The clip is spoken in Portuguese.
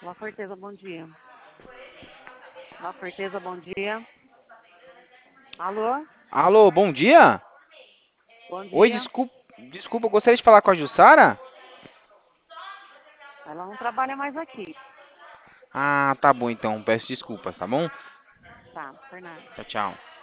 La Forteza, bom dia. La Forteza, bom dia. Alô? Alô, bom dia? Bom Oi, dia. desculpa, eu gostaria de falar com a Jussara? Ela não trabalha mais aqui. Ah, tá bom então, peço desculpas, tá bom? Tá, por nada. Tchau, tchau.